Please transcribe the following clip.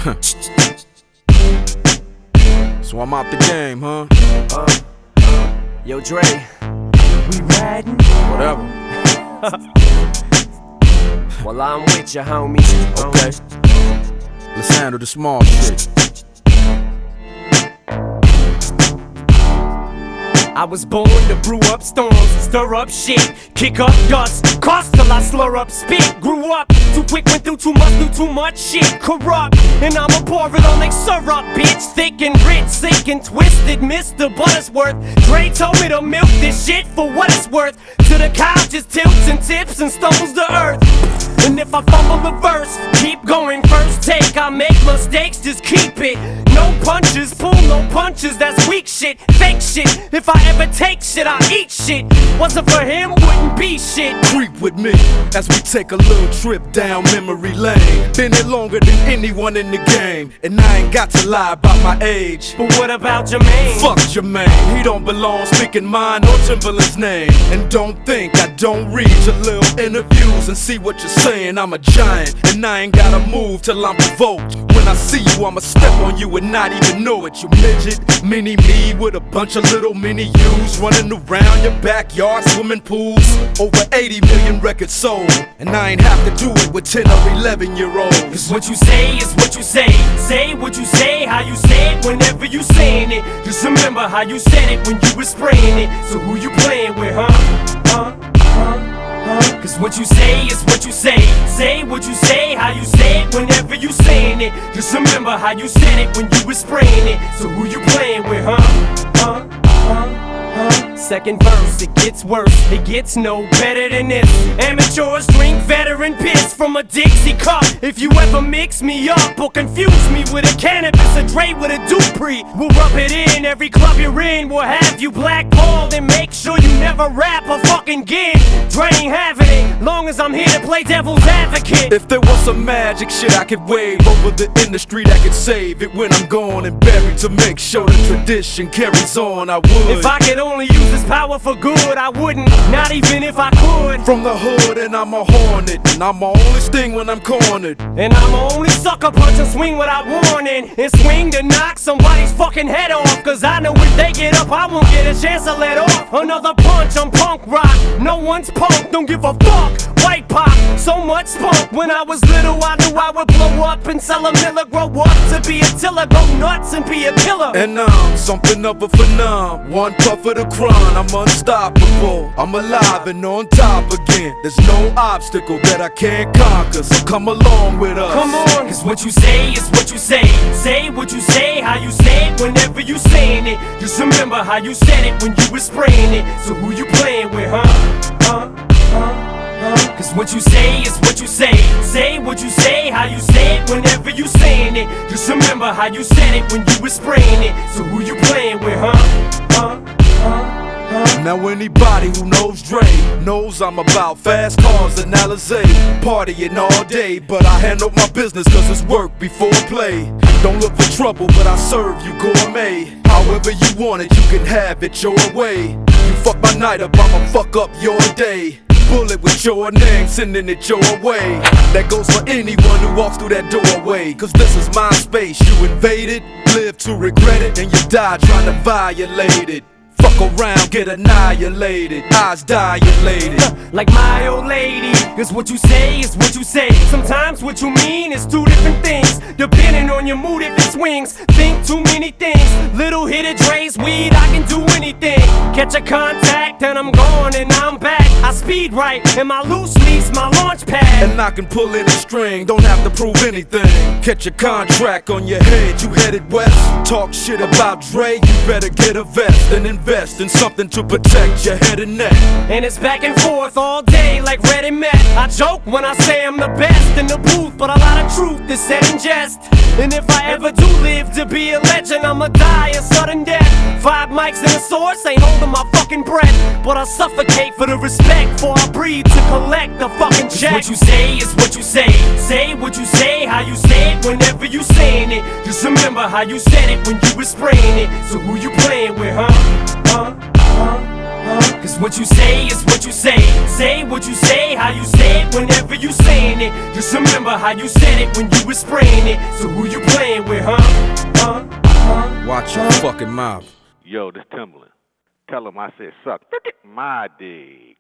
So I'm out the game, huh? Yo, Dre, we riding? Whatever. Well, I'm with you, homie. Okay. Let's handle the small shit. I was born to brew up storms, stir up shit, kick up dust, cost till I slur up spit. Grew up too quick, went through too much, knew too much shit. Corrupt, and I'ma pour it on like syrup, bitch. Thick and rich, sick and twisted, Mr. Buttersworth. Dre told me to milk this shit for what it's worth. To the cow just tilts and tips and stumbles to earth. And if I fumble a verse, keep going, first take. I make mistakes, just keep it. No punches, pull no punches, that's weak shit, fake shit. If I ever take shit, I eat shit. Wasn't for him, wouldn't be shit. Creep with me as we take a little trip down memory lane. Been here longer than anyone in the game, and I ain't got to lie about my age. But what about Jermaine? Fuck Jermaine, he don't belong speaking mine or Timberland's name. And don't think I don't read your little interviews and see what you're saying. I'm a giant, and I ain't gotta move till I'm provoked. When I see you, I'ma step on you and not even know it. You midget, mini me with a bunch of little mini yous running around your backyard, swimming pools. Over 80 million records sold, and I ain't have to do it with 10 or 11-year-olds. Cause what you say is what you say. Say what you say, how you say it whenever you saying it. Just remember how you said it when you was spraying it. So who you playing with, huh? Cause what you say is what you say. Say what you say, how you say it whenever you saying it. Just remember how you said it when you was spraying it. So who you playing with, huh? Second verse, it gets worse, it gets no better than this. Amateurs drink veteran piss from a Dixie cup. If you ever mix me up or confuse me with a cannabis, a Dre with a Dupree, we'll rub it in. Every club you're in will have you blackballed, and make sure you never rap a fucking gig. Dre ain't having it, long as I'm here to play devil's advocate. If there was some magic shit I could wave over the industry that could save it when I'm gone and buried, to make sure the tradition carries on, I would. If I could only use this power for good, I wouldn't, not even if I could. From the hood, and I'm a hornet, and I'm only sting when I'm cornered. And I'm only sucker punch and swing without warning, and swing to knock somebody's fucking head off. Cause I know if they get up, I won't get a chance to let off. Another punch, I'm punk rock, no one's punk, don't give a fuck. White pop, so much spunk. When I was little, I knew I would blow up and sell a miller. Grow up to be a tiller, go nuts and be a killer. And I'm something of a phenom, one puff of the crown. I'm unstoppable, I'm alive and on top again. There's no obstacle that I can't conquer, so come along with us. Come on, cause what you say is what you say. Say what you say, how you say it whenever you saying it. Just remember how you said it when you was spraying it. So who you playing with, huh? Cause what you say is what you say. Say what you say, how you say it whenever you saying it. Just remember how you said it when you was spraying it. So who you playing with, huh? Now anybody who knows Dre knows I'm about fast cars and Alizé, partying all day, but I handle my business cause it's work before play. Don't look for trouble, but I serve you gourmet. However you want it, you can have it your way. You fuck my night up, I'ma fuck up your day. Bullet with your name, sending it your way. That goes for anyone who walks through that doorway. Cause this is my space, you invaded, live to regret it, and you die trying to violate it. Fuck around, get annihilated, eyes dilated. Like my old lady, cause what you say is what you say. Sometimes what you mean is two different things, depending on your mood if it swings. Think too many things, little hit of Dre's weed, I can do anything. Catch a contact and I'm gone and I'm back. I speed right and my loose lease, my launch pad. And I can pull any string, don't have to prove anything. Catch a contract on your head, you headed west. Talk shit about Dre, you better get a vest and invest in something to protect your head and neck. And it's back and forth all day like Red and Met. I joke when I say I'm the best in the booth, but a lot of truth is said in jest. And if I ever do live to be a legend, I'ma die a sudden death. 5 mics and a source, ain't holding my fucking breath, but I suffocate for the respect, before I breathe to collect the fucking check. What you say is what you say. Say what you say, how you say it whenever you saying it. Just remember how you said it when you was spraying it. So who you playing with, huh? Cause what you say is what you say. Say what you say, how you say it whenever you saying it. Just remember how you said it when you was spraying it. So who you playing with, Watch your fucking mouth. Yo, this Timberland. Tell him I said suck my D.